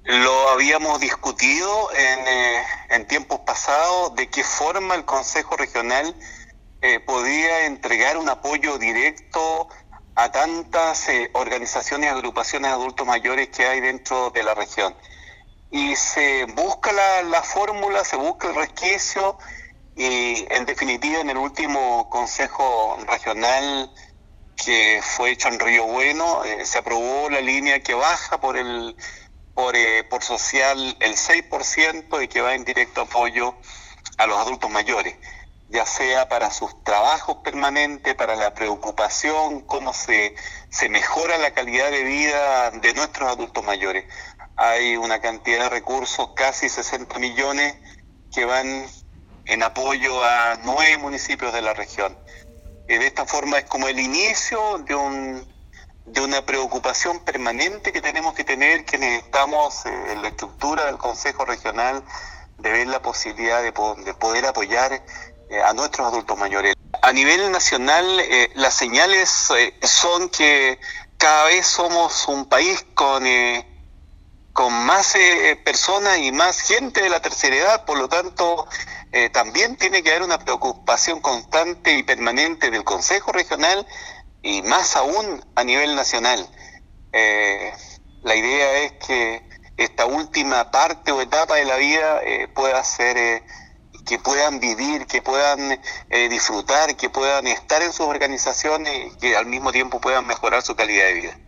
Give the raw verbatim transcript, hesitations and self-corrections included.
Lo habíamos discutido en, eh, en tiempos pasados de qué forma el Consejo Regional eh, podía entregar un apoyo directo a tantas eh, organizaciones y agrupaciones de adultos mayores que hay dentro de la región. Y se busca la, la fórmula, se busca el resquicio y en definitiva en el último Consejo Regional que fue hecho en Río Bueno, eh, se aprobó la línea que baja por el por, eh, por social el seis por ciento y que va en directo apoyo a los adultos mayores, ya sea para sus trabajos permanentes, para la preocupación, cómo se, se mejora la calidad de vida de nuestros adultos mayores. Hay una cantidad de recursos, casi sesenta millones, que van en apoyo a nueve municipios de la región. Eh, de esta forma es como el inicio de un de una preocupación permanente que tenemos que tener quienes estamos eh, en la estructura del Consejo Regional, de ver la posibilidad de, po- de poder apoyar eh, a nuestros adultos mayores. A nivel nacional, eh, las señales eh, son que cada vez somos un país con, eh, con más eh, personas y más gente de la tercera edad, por lo tanto, eh, también tiene que haber una preocupación constante y permanente del Consejo Regional y más aún a nivel nacional. Eh, la idea es que esta última parte o etapa de la vida eh, pueda ser, eh, que puedan vivir, que puedan eh, disfrutar, que puedan estar en sus organizaciones y que al mismo tiempo puedan mejorar su calidad de vida.